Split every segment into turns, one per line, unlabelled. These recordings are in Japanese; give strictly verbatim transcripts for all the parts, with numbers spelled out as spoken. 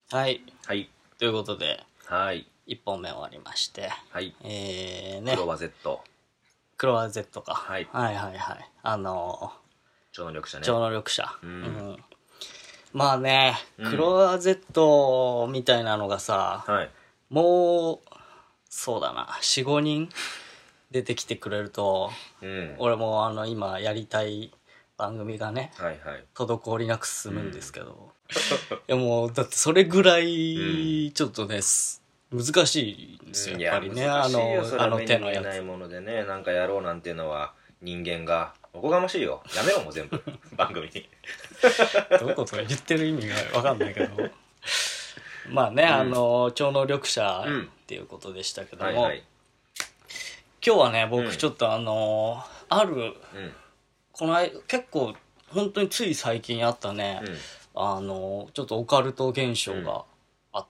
はい、
はい。
ということで
はい。
いっぽんめ終わりまして、
はい。
えーね
クロワ Z。
クロワ Z か、
はい
はいはいはいあの
超能力者ね。
超能力者、
う
うんん、まあね、
うん
クロワ Z みたいなのがさ、
はい。
もうそうだな よん,ご 人出てきてくれると、
うん。
俺もあの今やりたい番組がね
はいはい。
滞りなく進むんですけど、いやもうだってそれぐらいちょっとね、す難しいんですよ
うん、
やっぱりね、
いや難しいよ。
あのあの
それは目に
手のやつ。
見えないものでね、なんかやろうなんていうのは人間がおこがましいよ。やめろもう全部番組に。
どういうことか言ってる意味が分かんないけどまあね、あの超能力者っていうことでしたけども、
はいはい。
今日はね
うん
僕ちょっとあのある
うん
この間結構本当につい最近あったね、
うん。
あのちょっとオカルト現象があって、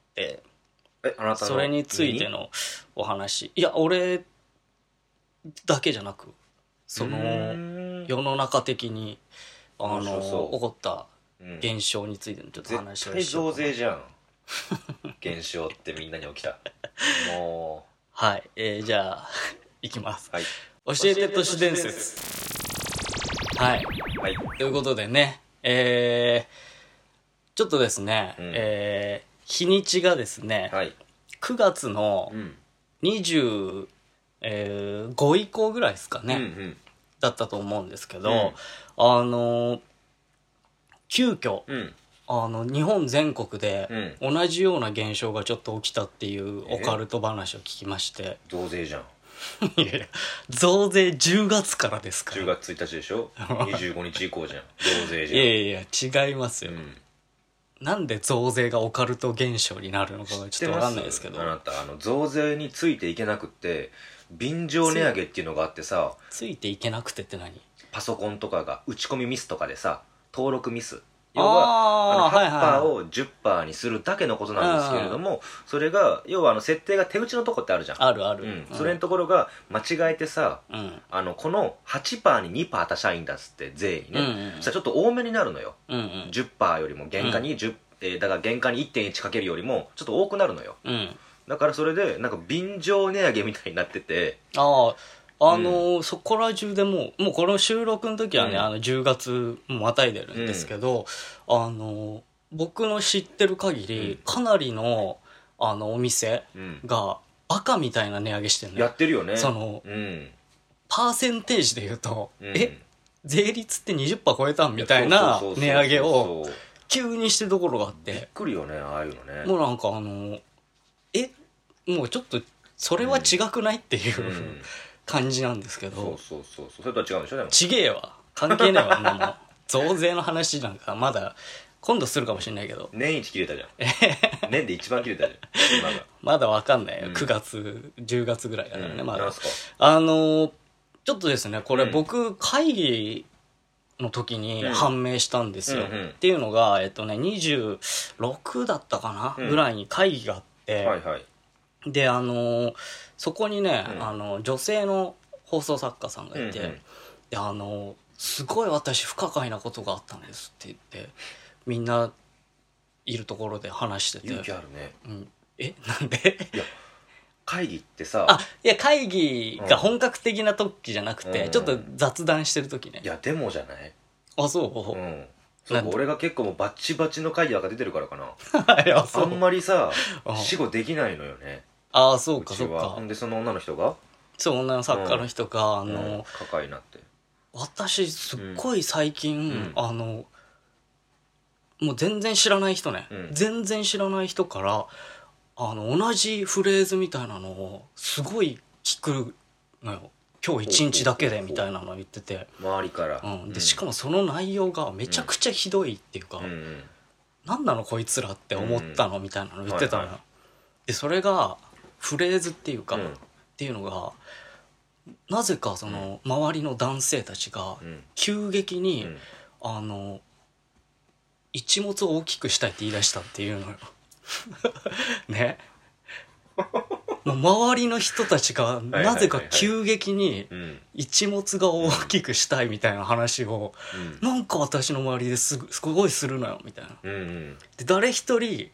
え、あなたの
それについてのお話、いや俺だけじゃなくその
の
世の中的にあの
面白そう
起こった
うん
現象についてのちょっと話
絶対
をしようかな。
増税じゃん。現象ってみんなに起きた。も
はい、えー、じゃあいきます。
うはい
教えて都市伝説。はい
はい。
ということでね、えー、ちょっとですね、
うん
えー、日にちがですね、
はい。
くがつの
うん
にじゅうご以降ぐらいですかね、
うんうん
だったと思うんですけど、
うん
あの急遽
うん
あの日本全国で
う
同じような現象がちょっと起きたっていう
え
オカルト話を聞きまして、
増税じゃん。
いやいや増税じゅうがつからですから。
じゅうがつついたちでしょ。にじゅうごにち以降じゃん。増税じゃん。
いやいや違いますよ、
うん
なんで増税がオカルト現象になるのかちょっと分かんないですけど、
あなたあの増税についていけなくって便乗値上げっていうのがあってさ、
ついていけなくてって何？
パソコンとかが打ち込みミスとかでさ登録ミス、要はあの
あーはいはい
はちパーセントを じゅっパーセント にするだけのことなんですけれども、それが要はあの設定が手打ちのとこってあるじゃん。
あるある、
うん、それのところが間違えてさ、
うん
あのこの はちパーセント に にパーセント足したいんだっつって税にね、
うんうん
そしたらちょっと多めになるのよ。
うんうん
じゅっパーセント よりも原価にじゅう、えーだから原価に いってんいち かけるよりもちょっと多くなるのよ。
うん
だからそれでなんか便乗値上げみたいになってて、
あああのーそこら中でもうもうこの収録の時はね、
うん
あのじゅうがつもまたいでるんですけど、あのー僕の知ってる限り、
うん
かなりのあのお店
うん
がバカみたいな値上げしてるの
や
よ。
ってるよね。
その
うん
パーセンテージで言うと、
うん
え税率って にじゅっパーセント 超えたんみたい
や
な
そうそうそうそう
値上げを
そう
急にしてるところがあっ
びってくりよね、ああいうのね。
もうなんかあのえもうちょっとそれは違くないっていう、
うん
感じなんですけ
そう
ど、
そうそうそう、それとは違うんでしょでも。
ちげえわ関係ねえわもう増税の話なんかまだ今度するかもしれないけど
年一切れたじゃん。年で一番切れたじゃん今が。
まだわかんないよ、
うん
くがつじゅうがつぐらいだからね、
うん
まだ
なんすか。
あのーちょっとですねこれ
うん
僕会議の時に
うん
判明したんですよ、
うんうん
っていうのがえっとねにじゅうろくだったかな、
うん
ぐらいに会議があって、
はいはい。
であのーそこにね、
うん
あの女性の放送作家さんがいて、
うんうん
であのーすごい私不可解なことがあったんですって言ってみんないるところで話してて、
勇気あるね。
うん、えなんで
いや会議ってさ、
あいや会議が本格的な時じゃなくて、
うん
ちょっと雑談してる時ね。
いやでもじゃない。
あそう、
うんそ
なんで
う俺が結構もうバッチバチの会議なんか出てるからかな。
いやそ
あ
うん
まりさ
うん
死後できないのよね。
あそうかそうか
うちはほんでその女の人が
そう女の作家の人が、あ
うん
の
抱えになって
私すっごい最近、
うん
あのもう全然知らない人ね、
うん
全然知らない人からあの同じフレーズみたいなのをすごい聞くのよ今日一日だけでみたいなのを言ってて、
周りから、
うん、でしかもその内容がめちゃくちゃひどいっていうか、
うんうん
なんなのこいつらって思ったの、みたいなの言ってたのよ、
はいは
でそれがフレーズっていうか、
うん
っていうのがなぜかその周りの男性たちが
うん
急激に、
うん
あの一物を大きくしたいって言い出したっていうのよねもう周りの人たちが
いはい
なぜか急激に
うん
一物が大きくしたいみたいな話をなんか私の周りですぐすごいするのよみたいな。
うんうん
で誰一人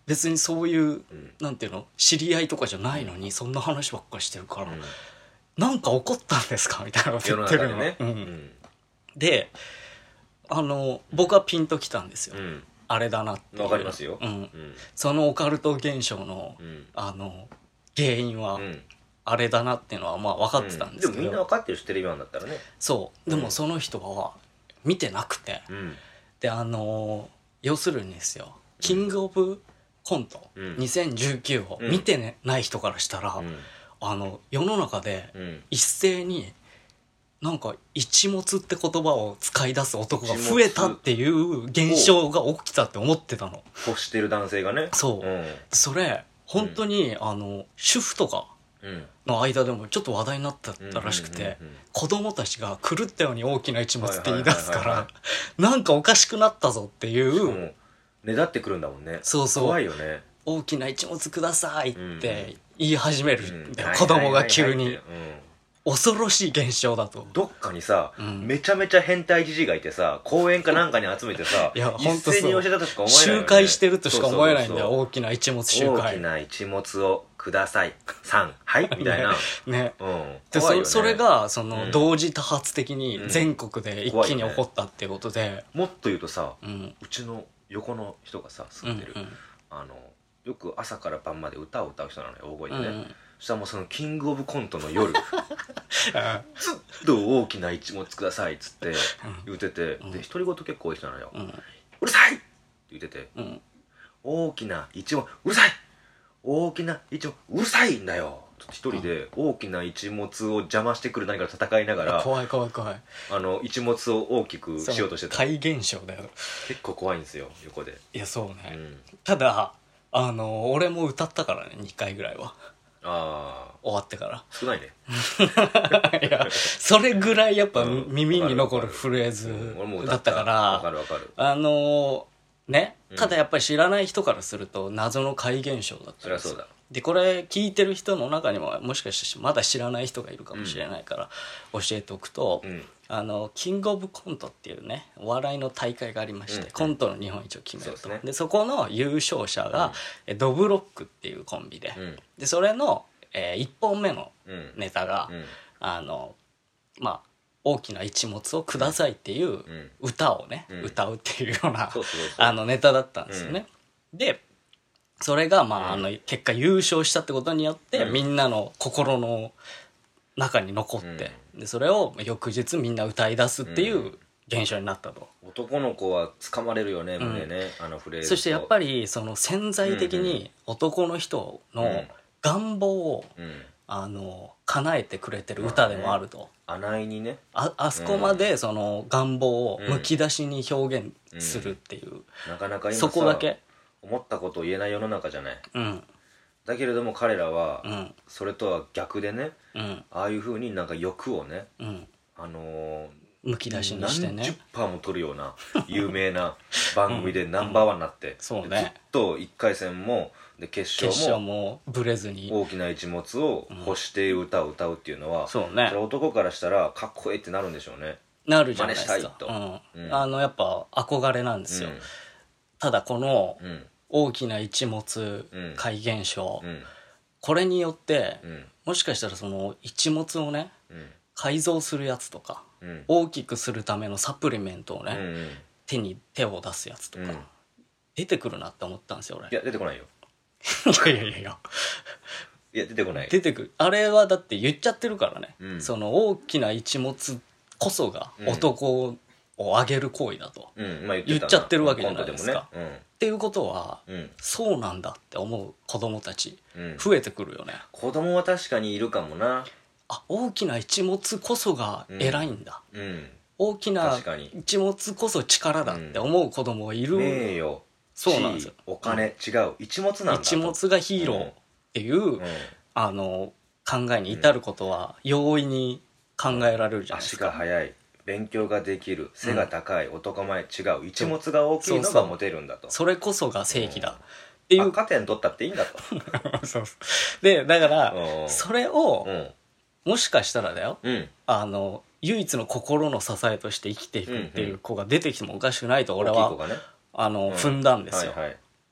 別にそういう、
うん
なんていうの知り合いとかじゃないのにそんな話ばっかりしてるから、
うん
なんか怒ったんですかみたいなこと
世の
言ってるの、
中でね
う、
うんん
であの僕はピンときたんですよ、
うん
あれだなっていう
わかりますよ
うん、
うん
そのオカルト現象の、
うん
あの原因は
うん
あれだなっていうのはまあ分かってたんですけど、
でもみんな分かってる知ってる今だったらね
そうで
うん
もその人は見てなくて、
うん
であの要するにですよキングオブコント
うん
にせんじゅうきゅうを見て、ねない人からしたら、
うん
あの世の中で
うん
一斉になんか一物って言葉を使い出す男が増えたっていう現象が起きたって思ってたの。
欲してる男性がね
そう、
うん
それ本当に、あの主婦とか
うん
の間でもちょっと話題になってたらしくて、
うんうんうんうん
子供たちが狂ったように大きな一物って言い出すか
はいはいはいは
らなんかおかしくなったぞってい
しか
う、
もねだってくるんだもんね
そうそう
怖いよね
大きな一物くださいっ
うん
て言い始める
うん
んだよ、子供が急に
はいはいはいはいって
恐ろしい現象だと
うん。どっかにさ、
うん
めちゃめちゃ変態じじいがいてさ公園かなんかに集めてさ
いや
一
ほんとそう
斉に教えたとしか思えないよね
集会してるとしか思えないんだよ、
そうそう
大きな一物集
そう大
会
きな一物をくださいさんはいみたいな、
ね
うん
で
怖いよね
そそれがその、
うん
同時多発的に全国で一気に起こったっていうことで、
もっと言うとさ
うん
うちの横の人がさ
うん
住んでる、あのよく朝から晩まで歌を歌う人なのよ大声でね、
うんうん
そしたらもうそのキングオブコントの夜ずっと大きな一物くださいっつって言ってて、
うん
で独り言結構多い人なのよ、
うんうん
うるさいって言ってて
うん
大きな一物うるさい大きな一物うるさいんだよ一人で大きな一物を邪魔してくる何かと戦いながら
怖い怖い怖い
あの一物を大きくしようとしてた
怪現象だよ。
結構怖いんですよ横で、
いやそう
う
ね、
ん、
ただあの俺も歌ったからねにかいぐらいは
ああ
終わってから
少ないね
いやそれぐらいやっぱ
うん
耳に残るフレー
うん俺も
ズ
歌った
だったか
わか
ら
るわかる
あのね
うん
ただやっぱり知らない人からすると謎の怪現象だったんですよ
そりゃそうだ
でこれ聞いてる人の中にももしかしてまだ知らない人がいるかもしれないから教えておくと、
うん
あのキングオブコントっていうねお笑いの大会がありまして、
うん
コントの日本一を決めると
そうですね
でそこの優勝者が、えドブロックっていうコンビで,、
うん
でそれの、えいっぽんめの
うん
ネタが、
うん
あのまあ大きな一物をくださいっていう
うん
歌をね、
うん
歌うっていうような
そうそうそう
あのネタだったんですよね、でそれがまあ、
うん
あの結果優勝したってことによって、
うん
みんなの心の中に残って、でそれを翌日みんな歌い出すっていう現象になったと、
男の子は掴まれるよね胸ね、あのフレーズ
そしてやっぱ
り
りその潜在的に男の人の願望を、
うん
あの叶えてくれてる歌でもあると、
穴井にね
ああそこまでその願望をむき出しに表現するっていう、
なかなか今
そ
さ
こだけ
思ったことを言えない世の中じゃない
うん
だけれども彼らは
うん
それとは逆でね
うん
ああいう風になんか欲をね
うん
あのー
むき出しにして
何十
ね
パーも取るような有名な番組でナンバーワンになって、
そうね
でずっといっかい戦もで決
決勝
勝も
もブレずに
大きな一物を欲して歌を歌うっていうのは、
そうね
それ男からしたらかっこいいってなるんでしょうね。
なるじゃないですか
真似したいと
うん
うん
あのやっぱ憧れなんですよ、ただこの
うんうん
大きな一物
うん
怪現象、
うん
これによって
うん
もしかしたらその一物をね
うん
改造するやつとか
うん
大きくするためのサプリメントをね、
うんうん
手に手を出すやつとか、
うん
出てくるなって思ったんですよ俺
いや出てこないよ。
いやいやいやいや
いや出てこない。
出てくるあれはだって言っちゃってるからね、
うん
その大きな一物こそが男を上げる行為だと、っ
うんまあ、
言っちゃってるわけじゃないですか
コントもね
ていうことは、
うんうん
そうなんだって思う子供たち
うん
増えてくるよね、
子供は確かにいるかもな。
あ大きな一物こそが偉いんだ、
うん
大きな
確かに
一物こそ力だって思う子供がいる、
名誉
そうなんですよ
地位お金、違う一物なんだと
一物がヒーローっていう、
うん
あの考えに至ることは容易に考えられるじゃないです
足
か、
が速い勉強ができる背が高い、男前違う一物が大きいの
そうそう
がモテるんだと。
それこそが正義だっていう、
赤点取ったっていいんだと。
そうそうでだから
うん
それを
うん
もしかしたらだよ
うん
あの唯一の心の支えとして生きていくっていう子が出てきてもおかしくないと俺は
大きい子がね
あの
うん
踏んだんですよ、
はいはい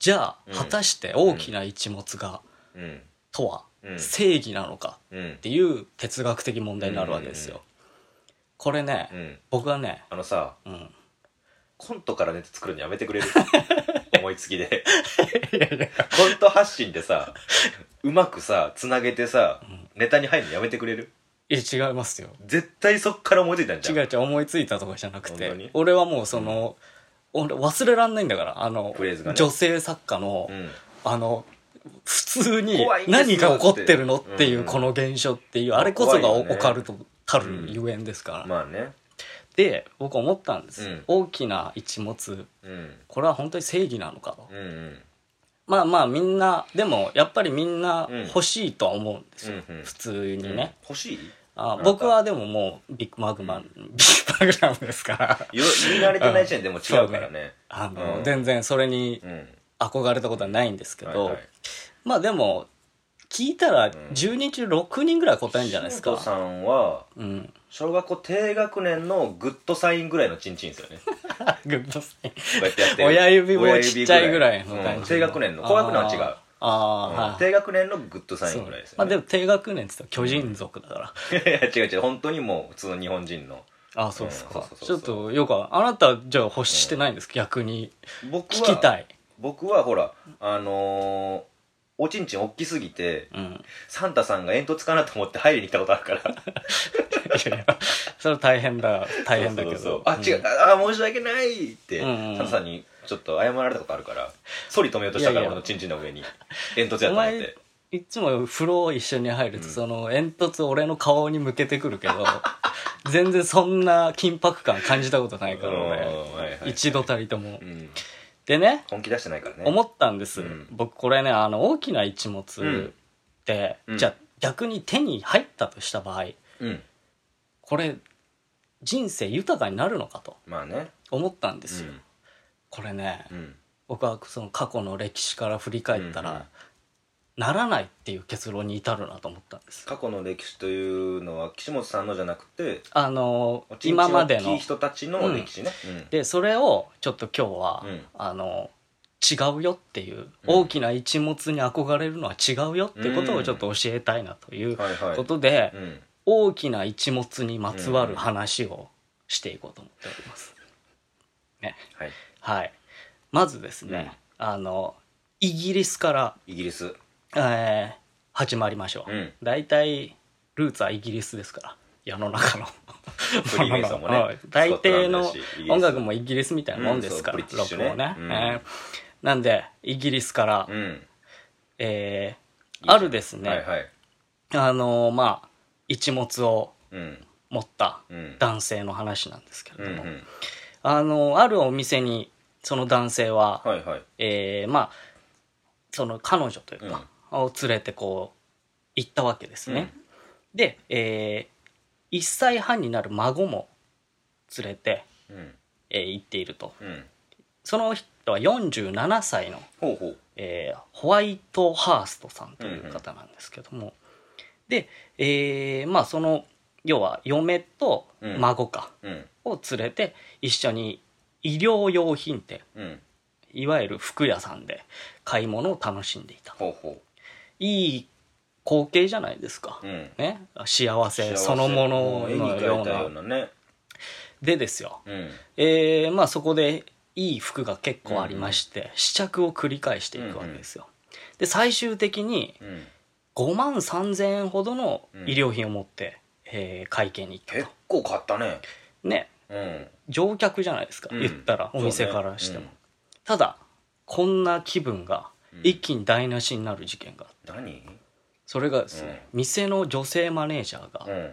じゃあ、
うん
果たして大きな一物が、
うん
とは
うん
正義なのか
うん
っていう哲学的問題になるわけですよ。これね、
うん
僕はね、
あのさ
うん、
コントからネタ作るのやめてくれる思いつきでコント発信でさうまくさつなげてさ、ネタに入るのやめてくれる。
いや違いますよ。
絶対そっから思いついたんじゃん。
違う違う、思いついたとかじゃなくて
本当に、
俺はもうその、俺忘れらんないんだから、あの
フレーズがね
女性作家の、
うん
あの普通に
怖いんですよ
何が起こってるのっていう
うん
この現象っていう、
まあ
あれこそが
怖いよね
オカルトたるゆえんですから、
まあね
で僕思ったんです、
うん
大きな一物、
うん
これは本当に正義なのかと、
うんうん
まあまあみんなでもやっぱりみんな
うん
欲しいとは思うんですよ、
うんうん
普通にね、
欲しい
あ
なた
僕はでももうビッグマグマン、ビッグマグマンですから
言言い慣れてない時点でも違うからね
あの、
うん
全然それに
うん
憧れたことはないんですけど、
はいはい
まあでも聞いたらじゅうにん中ろくにんぐらい答えるんじゃないですか、
岸本さんは
うん
小学校低学年のグッドサインぐらいのチンチンですよね。
グッドサイン
こうやってやってる
親指もちっちゃいぐらいの感じの、
うん低学年の高学年は違う。
ああ、
うん
はい、
低学年のグッドサイ
そう
ンぐらいですよ
まあで
ね。
も低学年って言ったら巨人族だから、
いや違う違う本当にもう普通の日本人の。
ああそうですか、
うんそうそうそう
ちょっとよくあなたじゃあ欲してないんですか、逆に
僕は
聞きたい。
僕はほらあのーおちんちん大きすぎて
うん
サンタさんが煙突かなと思って入りに来たことあるから。
いやいやそれは大変だ大変だけど、
そうそうそうあ違うあ申し訳ないって
うんうん
サンタさんにちょっと謝られたことあるからソリ止めようとしたか
いやいや
ら俺のチンチンの上に煙突やと思っ
お前
て。
いつも風呂一緒に入ると、
うん
その煙突俺の顔に向けてくるけど全然そんな緊迫感感じたことないから
うん
俺、
はいはい
一度たりとも、
うん
でね
本気出してないからね。
思ったんです、
うん
僕これねあの大きな一物って、
うん
じゃあ逆に手に入ったとした場合
うん
これ人生豊かになるのかと
まあね。
思ったんですよ、
うん
これね、
うん
僕はその過去の歴史から振り返ったら、
うんうん
ならないっていう結論に至るなと思ったんです。
過去の歴史というのは岸本さんのじゃなくて
あの
おちんちん
今までの
大きい人たちの歴史ね。うん
でそれをちょっと今日は、
うん
あの違うよっていう、大きな一物に憧れるのは違うよっていうことをちょっと教えたいなという
はいはい
ことで、
うん
大きな一物にまつわる話をしていこうと思っております。ね、
はい
はい。まずですね、あのイギリスから、
イギリス
えー始まりましょう。
うん
だいたいルーツはイギリスですから世の中の
フリーメイソンもね
はい大抵の
スコットランドだしイギリス
音楽もイギリスみたいなもんですから、
うんそうブリティッシュね
ロックもね、
うん
えーなんでイギリスから、
うん
えー
いいじゃん
あるですね、
はいはい
あのーまあ一物を
うん
持った
うん
男性の話なんですけれども、
うんうん
あのーあるお店にその男性は、
はいはい
えーまあその彼女というか、を連れてこう行ったわけですね、で、えー、いっさいはんになる孫も連れて、
うん
えー行っていると。
うん
その人はよんじゅうななさいの、
ほうほう
えーホワイトハーストさんという方なんですけども、で、えーまあその要は嫁と孫か、
うん
を連れて一緒に医療用品店、
うん
いわゆる服屋さんで買い物を楽しんでいた。
ほうほ
いい光景じゃないですか、
ううん
ね、幸せそのもの
絵に
のよう
描いたよう
な。
なね
でですよ、
うん
えーまあそこでいい服が結構ありまして、試着を繰り返していくわけですよ。で最終的に
うん
ごまんさんぜんえんほどの医療品を持って、えー会計に行った
結
と。
構買ったね
ね、
うん
乗客じゃないですか、
うん
言ったらお店からしても、
そうね
ただこんな気分が一気に台無しになる事件があって、
うん何
それがですね、店の女性マネージャーが
うん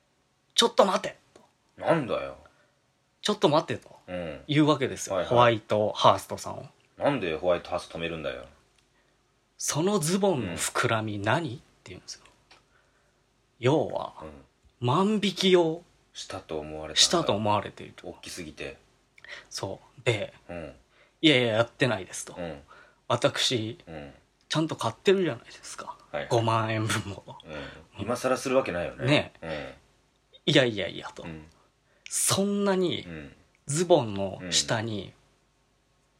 「ちょっと待て!」と
なんだよ
「ちょっと待って」と
うん
言うわけですよ、
はいはい
ホワイトハーストさんを。
なんでホワイトハウス止めるんだよ
そのズボンの膨らみ何、って言うんですよ。要は
うん
万引きを
したと思われたんだ
したと思われていると。
大きすぎて
そうで
うん
「いやいややってないです」と、
うん
私
うん
ちゃんと買ってるじゃないですか、
はい
ごまんえんぶんも。
うん今更するわけないよね
ね
うん
いやいやいやと、
うん
そんなに
うん
ズボンの下に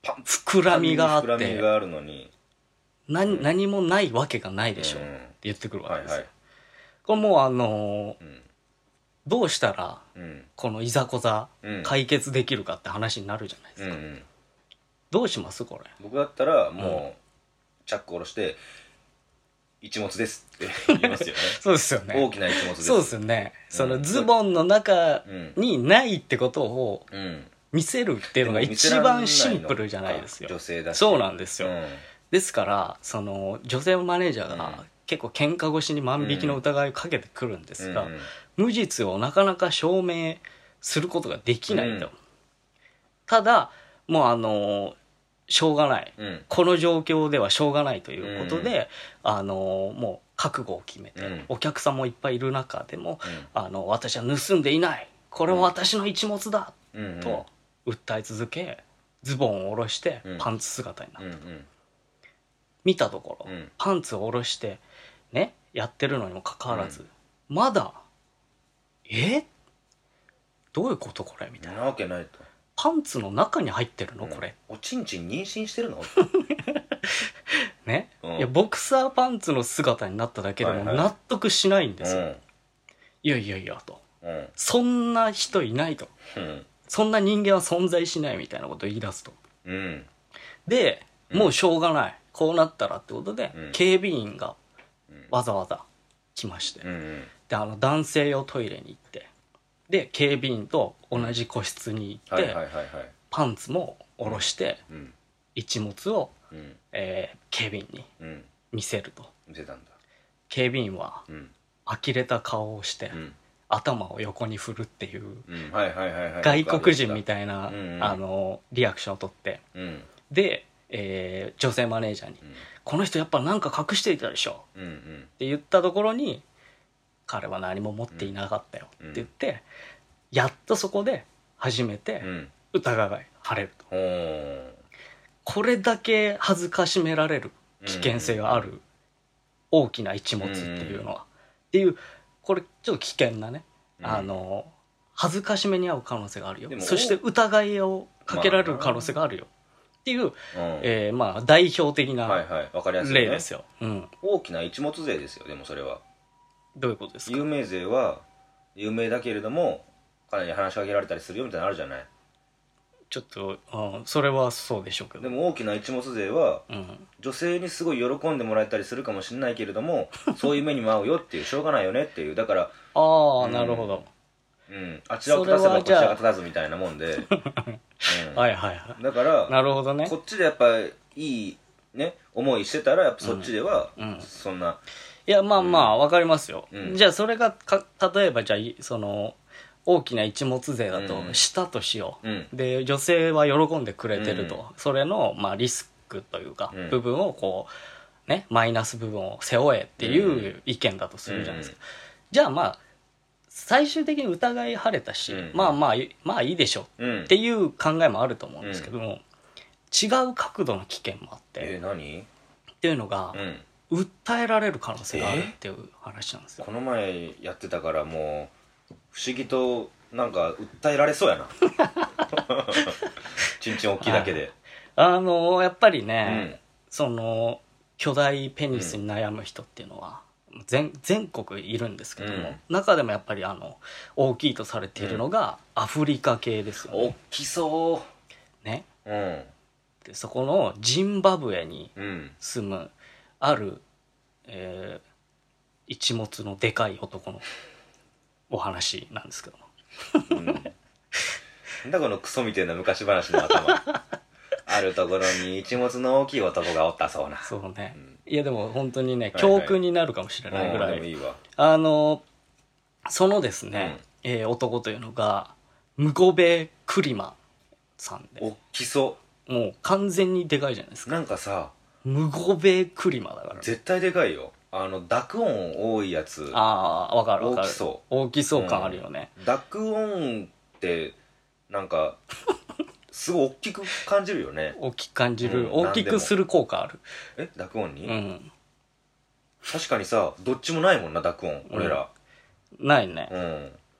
パン
膨らみがあっ
膨らみ
て
があるのに、
何何もないわけがないでしょ、
うん
って言ってくるわ
はい
けですよ、
はい、
これもうあのー
うん
どうしたら
うん
このいざこざ
うん
解決できるかって話になるじゃないですか、
うんうん、
どうしますこれ。
僕だったらもう、チャック下ろして一物ですって言いますよね
そうですよね、
大きな一物です
そうですよね、
うん
そのズボンの中にないってことを
うん
見せるっていうのが一番シンプルじゃないですよ。
女性だし
そうなんですよ、
うん
ですからその女性マネージャー
うん
が結構喧嘩越しに万引きの疑いをかけてくるんですが、
うんうん
無実をなかなか証明することができないと、
うん
ただもうあのしょうがない、
うん
この状況ではしょうがないということで、あのもう覚悟を決めて、
うん
お客さんもいっぱいいる中でも、
うん
あの私は盗んでいない、これは私の一物だ、
うんうん
と訴え続け、ズボンを下ろして
うん
パンツ姿になった、
うんうん
見たところ、
うん
パンツを下ろしてねやってるのにもかかわらず、まだえどういうことこれみたいな、
なわけないと、
パンツの中に入ってるのこれ、
おちんちん妊娠してるの
ね、
うん
いやボクサーパンツの姿になっただけでも
はいはい
納得しないんですよ、
うん
いやいやいやと、
うん
そんな人いないと、
うん
そんな人間は存在しないみたいなことを言い出すと、
うん
で
うん
もうしょうがない、こうなったらってことで、
うん
警備員が
うん
わざわざ来まして、
うんうん
であの男性用トイレに行って、で警備員と同じ個室に行って、
はいはいはいはい
パンツも下ろして、
うん
一物を、
うん
えー警備員に
うん
見せると、
見せたんだ
警備員は
うん
呆れた顔をして、
うん
頭を横に振るっていう、
うんはいはいはいはい
外国人みたいな、
うんうん
あのリアクションを取って、
うん
で、えー女性マネージャーに、この人やっぱなんか隠していたでしょ
うんうん
って言ったところに、彼は何も持っていなかったよって言って、やっとそこで初めて
うん
疑い晴れると、
ほー
これだけ恥ずかしめられる危険性がある大きな一物っていうのは、っていうこれちょっと危険なね、
うん
あの恥ずかしめに遭う可能性があるよ、
でも
そして疑いをかけられる可能性があるよっていう、
うん
えーまあ代表的
はい
な
はいわかりやすいね
例ですよ、うん、
大きな一物税ですよ。でもそれは
どういうことですか。
有名税は有名だけれどもかなり話しかけられたりするよみたいなのあるじゃない。
ちょっと、うん、それはそうでしょうけど、
でも大きな一物税は
うん、
女性にすごい喜んでもらえたりするかもしれないけれどもそういう目にも合うよっていうしょうがないよねっていう、だから
ああ、
うん
なるほど、
うんあちらを立たせばこちらが立たずみたいなもんで、うん
はいはいは
だから
い、なるほどね
こっちでやっぱいいね思いしてたらやっぱそっちでは
うんうん
そんな、
いやまあまあわかりますよ、
うん
じゃあそれがか例えばじゃあいその大きな一物税だと
うん
したとしよう、
うん
で女性は喜んでくれてると、
うん
それの、まあ、リスクというか、
うん
部分をこうねマイナス部分を背負えっていう意見だとするじゃないですか、じゃあまあ最終的に疑い晴れたし、
うん
まあまあいまあいいでしょ
うん
っていう考えもあると思うんですけども、違う角度の危険もあって、
え何
っていうのが
う、ん
訴えられる可能性があるっていう話なんですよ。
この前やってたからもう不思議となんか訴えられそうやなちんちん大きいだけで、
あのやっぱり
う
ね、
ん
その巨大ペニスに悩む人っていうのは全全国いるんですけども、
うん
中でもやっぱりあの大きいとされているのがアフリカ系ですよね。
大きそ
ね
ううん
でそこのジンバブエに
うん
住むある、えー一物のでかい男のお話なんですけども、
うんなんだこのクソみたいな昔話の頭あるところに一物の大きい男がおったそうな。
そうね、
うん
いやでも本当にね
はい
教訓になるかもしれないぐらい、
うんでもいいわ。
あのそのですね、えー男というのがムゴベクリマさんで、
大きそ
もう完全にでかいじゃないです
う。
か。
なんかさ
ムゴベクリマだから。
絶対でかいよ。あの濁音多いやつ。
ああ、わかるわかる。
大きそう
大きそう感あるよね。
濁音ってなんかすごい大きく感じるよね。
大きく感じる、
うん
大きくする効果ある。
え濁音に、
うん。
確かにさどっちもないもんな濁音俺ら
ないね。
うん、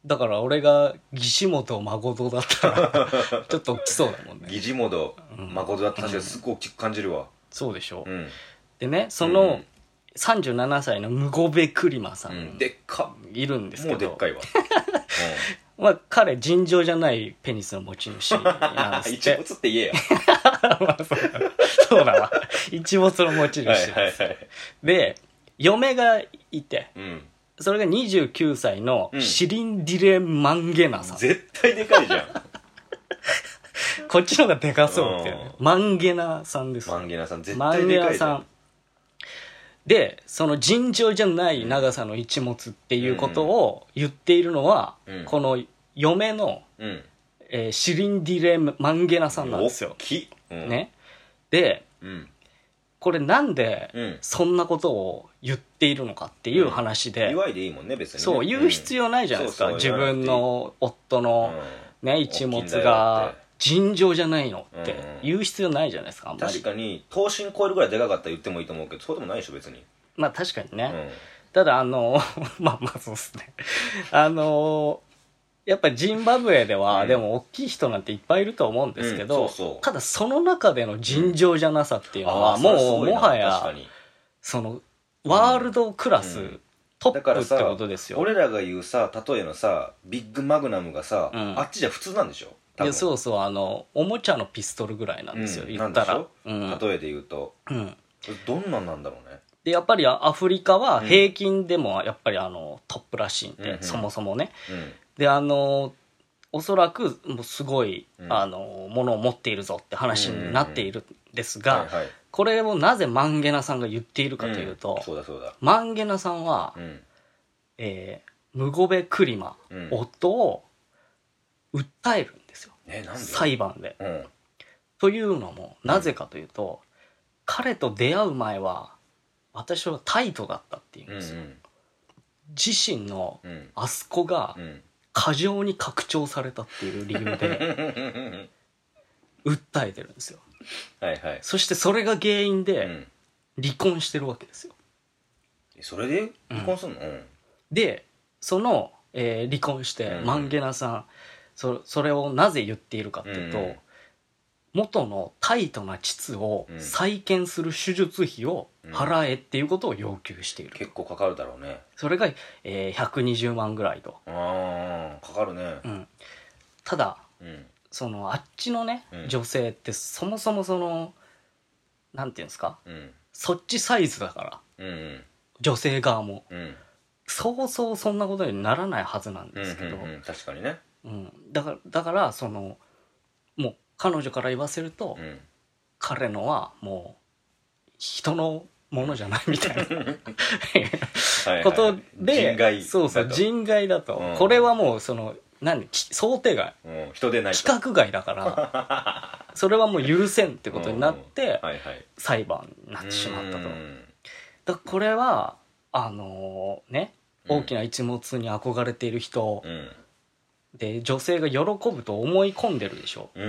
だから俺が岸本誠だったらちょっと来そうだもんね。
疑似モード誠だったら確かにすごく大きく感じるわ。
そうでしょ、
うん、
でねその、
うん
さんじゅうななさいのムゴベクリマさん、
うん、でっか
いるんですけど、
もうでっかいわ、
まあ、彼尋常じゃないペニスの持ち主なんですって
一物って言えよ
まあそうだそうだわ一物の持ち主です、
はいはいはい、
で嫁がいて、
うん、
それがにじゅうきゅうさいのシリンディレ・マンゲナさん、
うん、絶対でかいじゃん
こっちの方がでかそうっていうね、マンゲナさんです。
マンゲナさん絶対でかいじゃん。
でその尋常じゃない長さの一物っていうことを言っているのは、うん、この嫁の、うんえー、シリンディレ・マンゲナさんなんですよ。
大き、うん、
ね、で、うん、これなんで
うん
そんなことを言っているのかっていう話で、
祝いでいいもんね別にね。
そう言う必要ないじゃないですか、
うん、
自分の夫の、ね、一物が尋常じゃないのって言う必要ないじゃないですか、あんまり。
確かに頭身超えるぐらいでかかったら言ってもいいと思うけどそうでもないでしょ別に。
まあ確かにね、
うん、
ただあのまあまあそうですねあのやっぱりジンバブエでは、うん、でも大きい人なんていっぱいいると思うんですけど、
うん、そうそう
ただその中での尋常じゃなさっていうのは、うん、もうもはやそのワールドクラス、うん、トップってことですよ。
俺らが言うさ例えのさビッグマグナムがさ、うん、あっちじゃ普通なんでしょ。
いやそうそうあのおもちゃのピストルぐらいなんですよ、うん、言ったら、
うん、例えで言うと、うん、どんなんなんだろうね。
でやっぱりアフリカは平均でもやっぱりあのトップらしいんで、うん、そもそもね、うん、であのおそらくもうすごい、うん、あのものを持っているぞって話になっているんですが、これをなぜマンゲナさんが言っているかというと、
うん、そうだそうだ
マンゲナさんは、うんえー、ムゴベクリマ、うん、夫を訴えるんですよ、
えなんで
裁判で、
うん、
というのもなぜかというと、うん、彼と出会う前は私はタイトだったっていうんですよ、うんうん、自身のあそこが過剰に拡張されたっていう理由で訴えてるんですよ
はいはい。
そしてそれが原因で離婚してるわけですよ、
うん、それで離婚するの、うん、
でその、えー、離婚して、うん、マンゲナさん そ, それをなぜ言っているかっていうと、うん、元のタイトな膣を再建する手術費を払えっていうことを要求している、うん、
結構かかるだろうね。
それが、えー、ひゃくにじゅうまんぐらいと。
ああかかるね、
うん、ただ、うん、そのあっちのね、うん、女性ってそもそもそのなんていうんですか、うん、そっちサイズだから、うんうん、女性側も、うん、そうそうそんなことにならないはずなんですけど、うん
うんうん、確かにね、
うん、だからだからそのもう彼女から言わせると、うん、彼のはもう人のものじゃないみたいなことで、
人外
そうそう人外だと、うん、これはもうその何想定外、
うん、人でない
規格外だからそれはもう許せんってことになって、
うんはいはい、
裁判になってしまったと。だからこれはあのー、ね大きな一物に憧れている人、うん、で女性が喜ぶと思い込んでるでしょ、うんうん、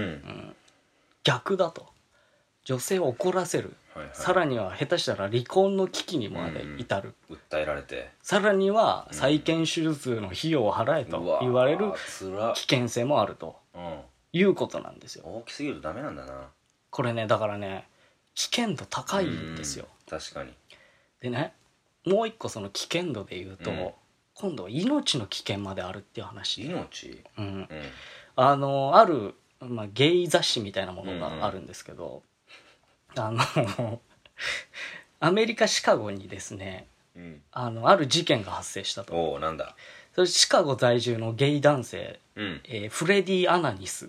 逆だと女性を怒らせる、はいはい、さらには下手したら離婚の危機にまで至る、
うん、訴えられて
さらには再建手術の費用を払えと言われる危険性もあると、うん、いうことなんですよ。
大きすぎるとダメなんだな
これね。だからね危険度高いんですよ、
うん、確かに。
でねもう一個その危険度で言うと、うん、今度は命の危険まであるっていう話。
命、
うんうん、あのある、まあ、ゲイ雑誌みたいなものがあるんですけど、うんうん、あのアメリカシカゴにですね、うん、あのある事件が発生したと。
おーなんだ。
それシカゴ在住のゲイ男性、うんえー、フレディ・アナニス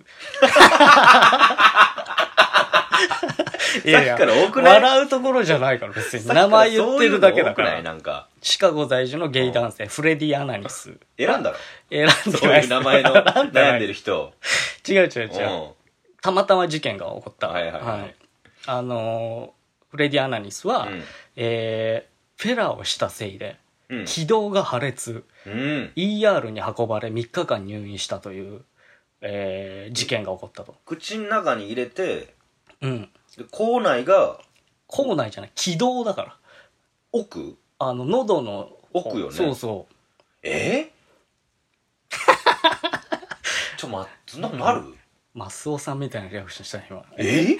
いやいや
さっきから多くない？
笑うところじゃないから別に名前言ってるだけだから。
そういうの多くない？なんか
シカゴ在住のゲイ男性フレディ・アナニス
選んだろ。
選んでない。
そういう名前の悩んでる人
違う違う違う、たまたま事件が起こった、
はいはいはいはい、
あのー、フレディ・アナニスは、うんえー、フェラーをしたせいで、うん、気道が破裂、うん、イーアール に運ばれみっかかん入院したという、えー、事件が起こったと。
口の中に入れて、
うん、
で口内が
口内じゃない気道だから。
奥？
あの喉の
奥よね。
そうそう。
えーちょ待ってそんなことある？
マスオさんみたいなリアクションしたね今。
え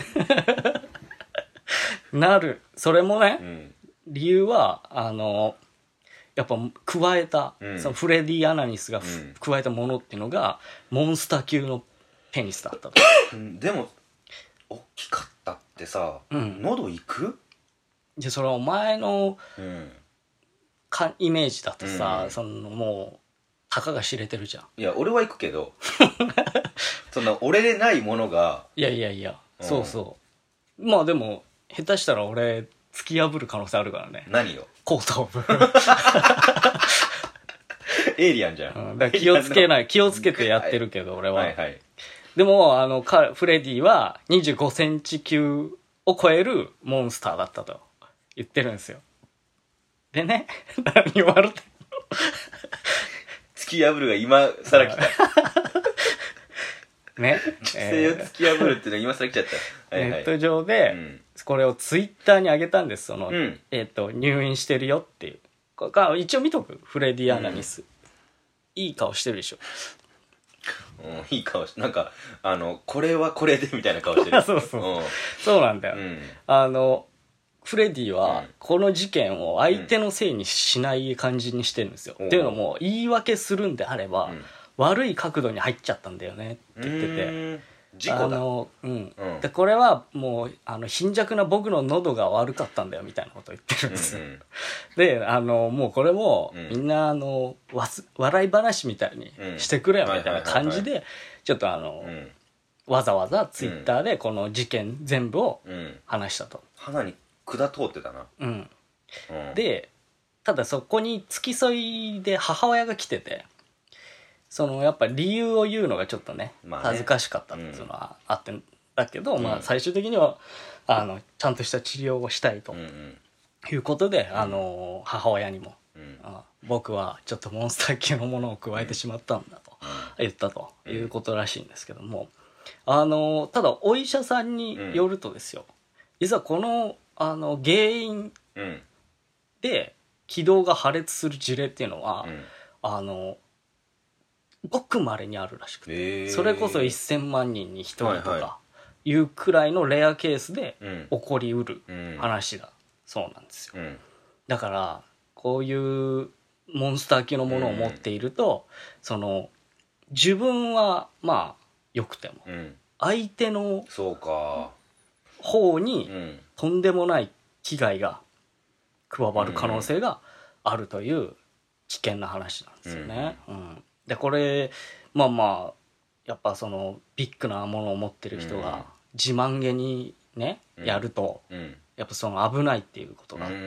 なる。それもね、
うん、
理由はあのやっぱ加えた、うん、そのフレディ・アナニスが、うん、加えたものっていうのがモンスター級のペニスだったと。
でも大きかったってさ、うん、喉いく？
でそれはお前の、
うん、
かイメージだとさ、うん、そのもうたかが知れてるじゃん。
いや俺は行くけどそんな俺でないものが
いやいやいや、うん、そうそうまあでも下手したら俺突き破る可能性あるからね。
何よ？
後頭部
エイリアンじゃん、
うん、だから気をつけない気をつけてやってるけど俺は、
はいはい、
でもあのフレディはにじゅうごセンチ級を超えるモンスターだったと言ってるんですよ。でね何言われて
突き破るが今更来た
ね、
女性を突き破るっていうのが今更来ちゃった、はいはい、
ネット上で、うん、これをツイッターに上げたんです。その、
うん
えーと、入院してるよっていう一応見とく。フレディ・アナニス、うん、いい顔してるでしょ、
うん、いい顔してなんかあのこれはこれでみたいな顔してる
そうそう、うん、そうなんだよ、うん、あのフレディはこの事件を相手のせいにしない感じにしてるんですよ、うん、っていうのも言い訳するんであれば、うん、悪い角度に入っちゃったんだよねって言ってて、
事故だ。
あの、うんうん、でこれはもうあの貧弱な僕の喉が悪かったんだよみたいなことを言ってるんですよ、うんうん、であのもうこれも、うん、みんなあのわす笑い話みたいにしてくれよみたいな感じでちょっとあの、うん、わざわざツイッターでこの事件全部を話したと、
うん、鼻に管通ってたな、
うん、うん、でただそこに付き添いで母親が来てて、そのやっぱ理由を言うのがちょっとね、まあ、ね恥ずかしかったっていうのはあってんだけど、うん、まあ最終的にはあのちゃんとした治療をしたいということで、うん、あの母親にも、うん、あ僕はちょっとモンスター級のものを加えてしまったんだと言ったということらしいんですけども、あのただお医者さんによるとですよ、実はこのあの原因で気道が破裂する事例っていうのは、うん、あのごく稀にあるらしくて、それこそせんまんにんにひとりとかいうくらいのレアケースで起こりうる話だそうなんですよ、うん、だからこういうモンスター級のものを持っていると、うん、その自分はまあ良くても、うん、相手の方にとんでもない危害が加わる可能性があるという危険な話なんですよね、うんうん、でこれまあまあやっぱそのビッグなものを持ってる人が自慢げにね、うん、やると、うん、やっぱその危ないっていうことがあって、うん、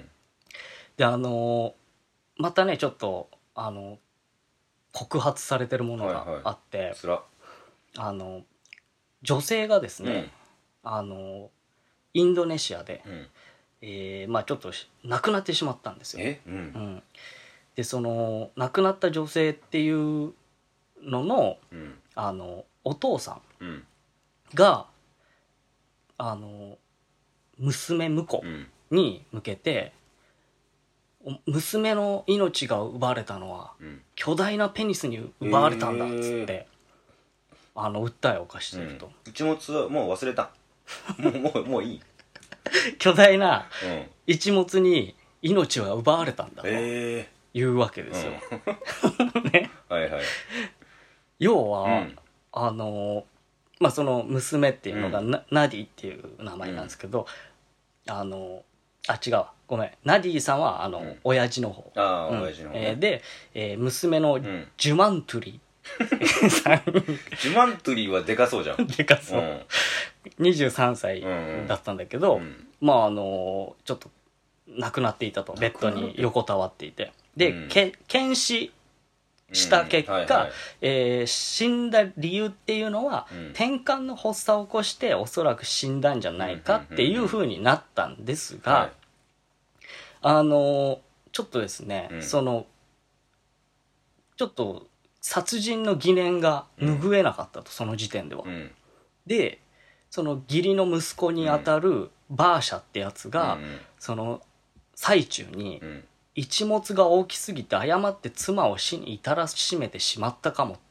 であのまたねちょっとあの告発されてるものがあって、はいはい、あの女性がですね、うん、あのインドネシアで、うんえーまあ、ちょっと亡くなってしまったんですよ、
うんうん、
でその亡くなった女性っていうのの、うん、あのお父さんが、うん、あの娘婿に向けて、うん、娘の命が奪われたのは、うん、巨大なペニスに奪われたんだっつって、えー、あの訴えを起こしていると、
うん、一物はもう忘れたもうもうもういい
巨大な一物に命が奪われたんだというわけですよ、
うん、ね、はいはい、
要は、うん、あのまあその娘っていうのが、うん、ナディっていう名前なんですけど、うん、あのあ違うわごめんナディさんはあの、うん、親父の方、
あ、うん、親父の方、
えー、で、えー、娘のジュマントゥリさん
ジュマントゥリはでかそうじゃん
でかそう、うん、にじゅうさんさいだったんだけど、うんうん、まああのちょっと亡くなっていたと、ベッドに横たわっていて、で、うん、け検視した結果、うんはいはいえー、死んだ理由っていうのは、うん、転換の発作を起こしておそらく死んだんじゃないかっていう風になったんですが、はい、あのちょっとですね、うん、そのちょっと殺人の疑念が拭えなかったと、うん、その時点では、うん、でその義理の息子にあたるバーシャってやつが、うん、その最中に、うん一物が大きすぎて誤って妻を死に至らしめてしまったかもっ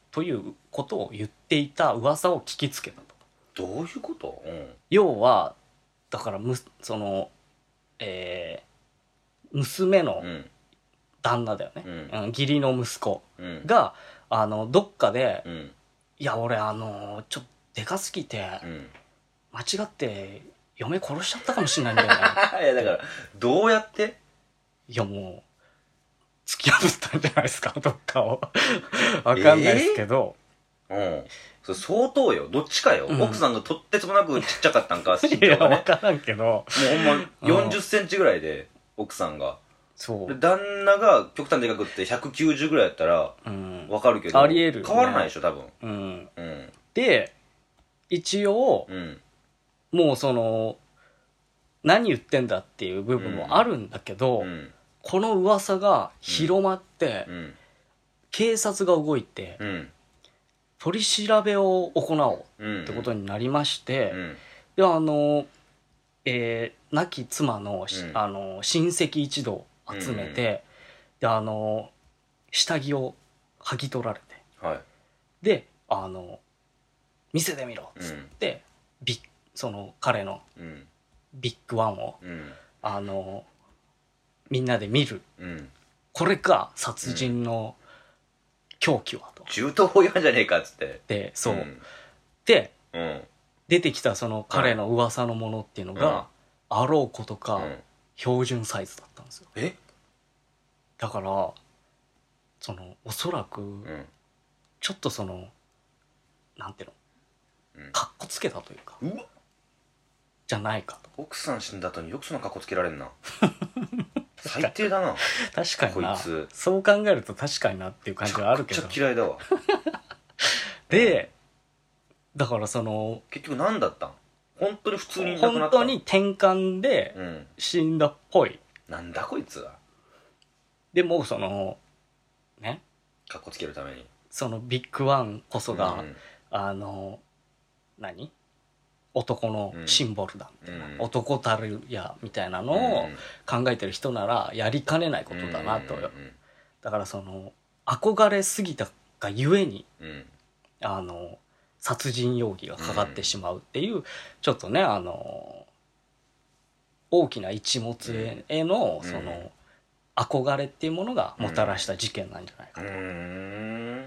ということを言っていた噂を聞きつけたと。
どういうこと？うん、
要はだからむその、えー、娘の旦那だよね、うんうん、義理の息子が、うん、あのどっかで、うん、いや俺あのちょっとでかすぎて、うん、間違って嫁殺しちゃったかもしれないんだよね
いやだからどうやって？
いやもう突き破ったんじゃないですかどっかをわかんないですけど、
えー、うんそれ相当よどっちかよ、うん、奥さんがとってつもなくちっちゃかったんか身長がね
いや分からんけども
うほんまよんじゅっセンチぐらいで、うん、奥さんが
そう
で旦那が極端でかくってひゃくきゅうじゅうぐらいやったら分かるけど、
ありえる、ね、
変わらないでしょ多分、
うんうん、で一応、うん、もうその何言ってんだっていう部分もあるんだけど、うん、この噂が広まって、うん、警察が動いて、うん、取り調べを行おうってことになりまして、うんうん、であの、えー、亡き妻の、うん、あの親戚一同集めて、うんうん、であの下着を剥ぎ取られて、はい、であの見せてみろっつって、うん、ビその彼のビッグワンを、うん、あのみんなで見る、うん、これか殺人の凶器はと、
銃刀法違反じゃねえかっつって
でそう、うん、で、うん、出てきたその彼の噂のものっていうのが、うん、あろうことか、うん、標準サイズだったんですよ。
え
だからそのおそらく、うん、ちょっとそのなんていうの、うん、かっこつけたというか、うわじゃないかと。
奥さん死んだ後によくそんなかっこつけられんな最低だな
確かにな、
こいつ
そう考えると確かになっていう感じはあるけど
めっちゃ嫌いだわ
でだからその
結局何だったん？本当に普通にいなくなった
本当に転換で死んだっぽい、
うん、なんだこいつは。
でもそのね
かっこつけるために
そのビッグワンこそが、うん、あの何男のシンボルだみたいな、うん、男たるやみたいなのを考えてる人ならやりかねないことだなと、うん、だからその憧れすぎたがゆえに、うん、あの殺人容疑がかかってしまうっていう、うん、ちょっとねあの大きな一物への、うん、その憧れっていうものがもたらした事件なんじゃないかと、うん、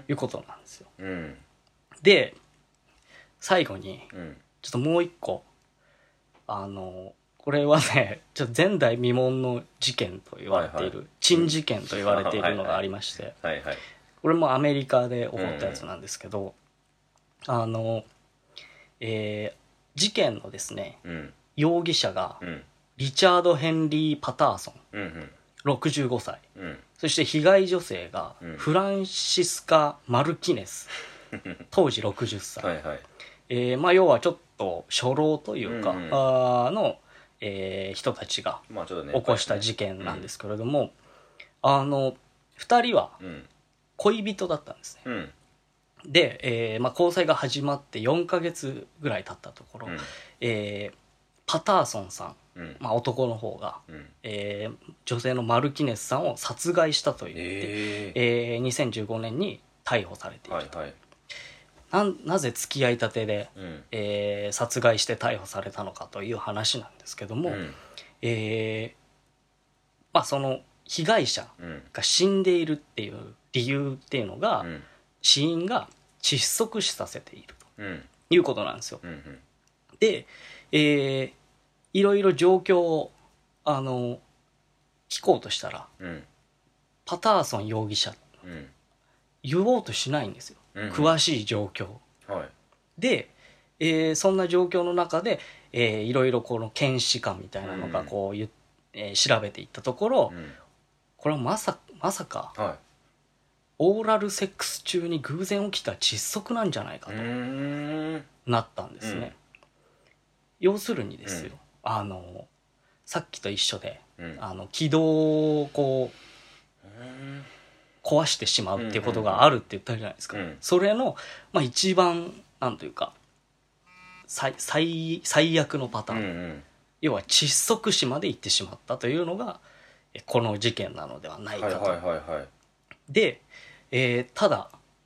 いうことなんですよ、うん、で最後に、うんちょっともう一個あのこれはねちょっと前代未聞の事件と言われている、はいはい、珍事件と言われているのがありまして、はいはい、これもアメリカで起こったやつなんですけど、うん、あの、えー、事件のですね、うん、容疑者が、うん、リチャード・ヘンリー・パターソン、うんうん、ろくじゅうごさい、うん、そして被害女性が、うん、フランシスカ・マルキネス当時ろくじゅっさいはい、はいえーまあ、要はちょっと初老というか、うんうん、あの、えー、人たちが起こした事件なんですけれども、まあねうん、あのふたりは恋人だったんですね、うん、で、えーまあ、交際が始まってよんかげつぐらい経ったところ、うんえー、パターソンさん、うんまあ、男の方が、うんえー、女性のマルキネスさんを殺害したと言って、えーえー、にせんじゅうごねんに逮捕されていると、はいはいな, なぜ付き合いたてで、うんえー、殺害して逮捕されたのかという話なんですけども、うんえーまあ、その被害者が死んでいるっていう理由っていうのが、うん、死因が窒息死させているということなんですよ、うんうん、で、えー、いろいろ状況をあの聞こうとしたら、うん、パターソン容疑者、うん、言おうとしないんですようんうん、詳しい状況、はい、で、えー、そんな状況の中で、えー、いろいろこの検視官みたいなのがこう、うんえー、調べていったところ、うん、これはまさまさか、はい、オーラルセックス中に偶然起きた窒息なんじゃないかとなったんですね、うん、要するにですよ、うん、あのさっきと一緒で、うん、あの気道をこう、うん壊してしまうっていうことがあるって言ったじゃないですか、うんうんうん、それの、まあ、一番なんというか 最, 最, 最悪のパターン、うんうん、要は窒息死まで行ってしまったというのがこの事件なのではないかと、はいはいはいはい、で、えー、ただ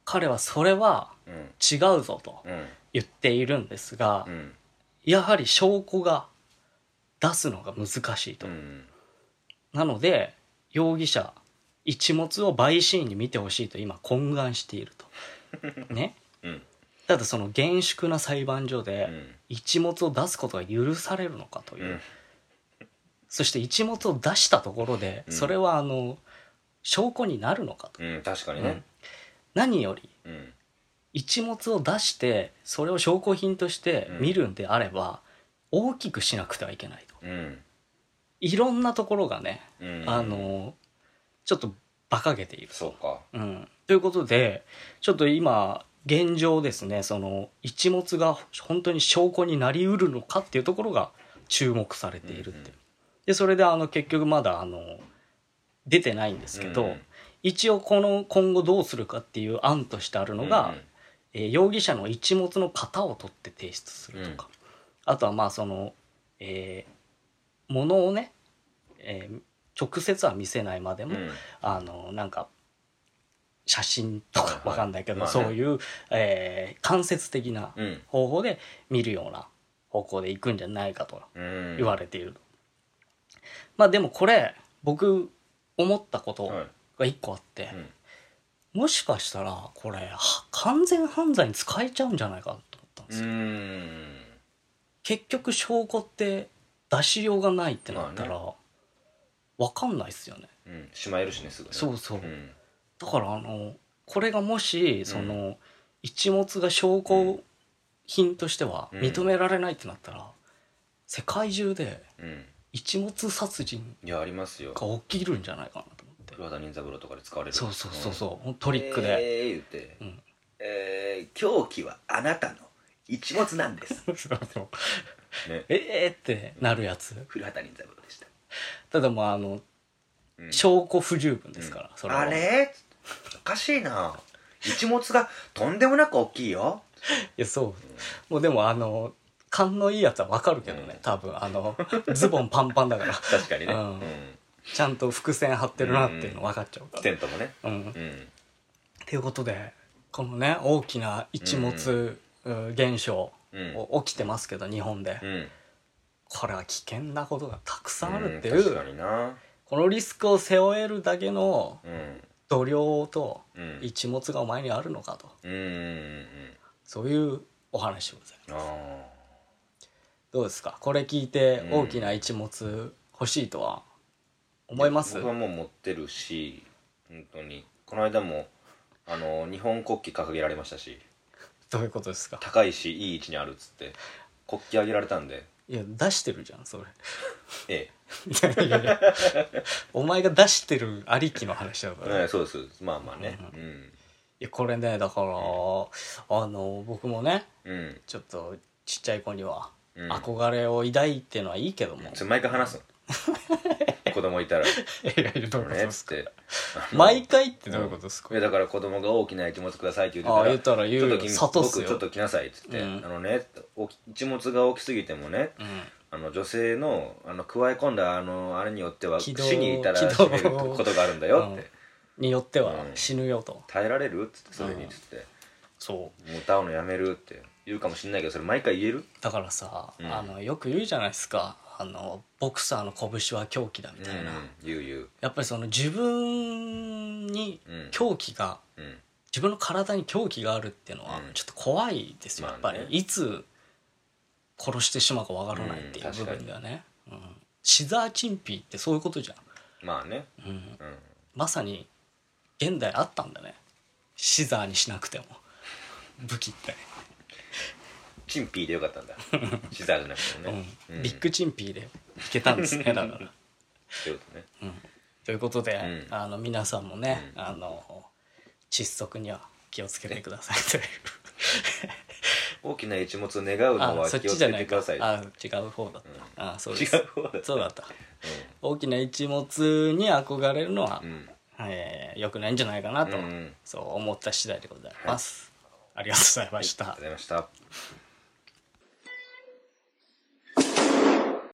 彼はそれは
うん
違うぞと
うん
言っているんですが、
うん
やはり証拠が出すのが難しいと、
うん
なので容疑者一物を陪審員に見てほしいと今懇願しているとね。
うん
ただその厳粛な裁判所
う
で
ん
一物を出すことが許されるのかという、
うん
そして一物を出したところで
うん
それはあの証拠になるのかと、
うん確かにね
うん何より
うん
一物を出してそれを証拠品として見るんであれば大きくしなくてはいけないと、
うん
いろんなところがね、
うん
あのちょっと馬鹿げている、
そうか
うん、ということでちょっと今現状ですね、その一物が本当に証拠になりうるのかっていうところが注目されているって、
うんうん
でそれであの結局まだあの出てないんですけど、
うん
一応この今後どうするかっていう案としてあるのが、えー容疑者の一物の型を取って提出するとか、あとはまあその、えー物をね、えー直接は見せないまでも、
うんうん
あのなんか写真とか
はいはい
わかんないけど、
まあね
そういう、えー間接的な
うん
方法で見るような方向でいくんじゃないかと
うん
言われている、まあでもこれ僕思ったこと
はい
が一個あって、
うん
もしかしたらこれは完全犯罪に使えちゃうんじゃないかと思ったんです
う
よ、
ん
結局証拠って出しようがないってなったら、
ま
わかんないっすよね。
うんしまえるしねすぐね
そうそう、
ん
だからあのこれがもしその、一物が証拠品としては認められないってなったら、世界中で
うん
一物殺人
いやありますよ
が起きるんじゃないかなと思って、
黒田任三郎とかで使われる
そうそうそう
うん
そう、トリックで、
えー言って
うん
えー凶器はあなたの一物なんです
そうそう
ね
えーってなるやつ。
古畑任三郎でした
ただもうあの
うん
証拠不十分ですから、それは
あれおかしいな一物がとんでもなく大きいよ
いやそうもうでもあの勘のいいやつはわかるけどね、
うん
多分あのズボンパンパンだから
確かにね
うん
うん
ちゃんと伏線張ってるなっていうの分かっちゃうから、
テントもね
うん
うん
っていうことでこのね大きな一物、うん現象
うん
起きてますけど日本で、
うん
これは危険なことがたくさんあるっていう、
うん確かにな
このリスクを背負えるだけの
うん
度量と
うん
一物がお前にあるのかと、
うんうんうん
そういうお話でございます。
あ
どうですかこれ聞いて
うん
大きな一物欲しいとは思います、
僕はもう持ってるし本当にこの間もあの日本国旗掲げられましたし
どういうことですか。
高いしいい位置にあるっつって国旗あげられたんで
いや出してるじゃんそれ
え
いやいやお前が出してるありきの話だから、
えええそうですそうですまあまあねうん
いやこれねだから、あの僕もね
うん
ちょっとちっちゃい子には
うん
憧れを抱いてのはいいけども、
それ毎回話すの子供いたら
いやいやどういうこと
ねっ
ですか、
つってあの
毎回ってどういうことですか、
いやだから子供が大きな一物くださいって言ってたら
ああ言ったら言うよ
ちょっと君
諭すよ
僕ちょっと来なさいっつって、
うん
あのね大き一物が大きすぎてもね
うん
あの女性のあの加え込んだあのあれによっては
軌道
死に至ら
軌道
しめることがあるんだよって、
によっては
うん
死ぬよと、
耐えられるっつってそれに
うん
っつって、
そ
もう歌うのやめるって言うかもしんないけどそれ毎回言える
うだからさ、
うん
あのよく言うじゃないですか、あのボクサーの拳は凶器だみたいな、
うん言う言う
やっぱりその自分に
うん
凶器が、
うん
自分の体に凶器があるっていうのは
うん
ちょっと怖いですよ、
まあね
やっぱりいつ殺してしまうかわからないっていう部
うん確かに
分ではね、うんシザーチンピーってそういうことじゃん、
まあね
うん、
うん
まさに現代あったんだね、シザーにしなくても武器って、
チンピーでよかったんだシザーじゃなくてもね、
うんビッグチンピーでいけたんですねだから
そういうことね
ということで、
うん
あの皆さんもね、
うん
あの窒息には気をつけてくださいという
大きな一物を願うの
あそっ
は気をつ
ちじゃないか
けてください
あ違う方だった、あそうで
違
す
う方だった
そうだった大きな一物に憧れるのは、
うん
えー、よくないんじゃないかなと、
うんうん
そう思った次第でございます、ありがとうございました、
ありがとうございました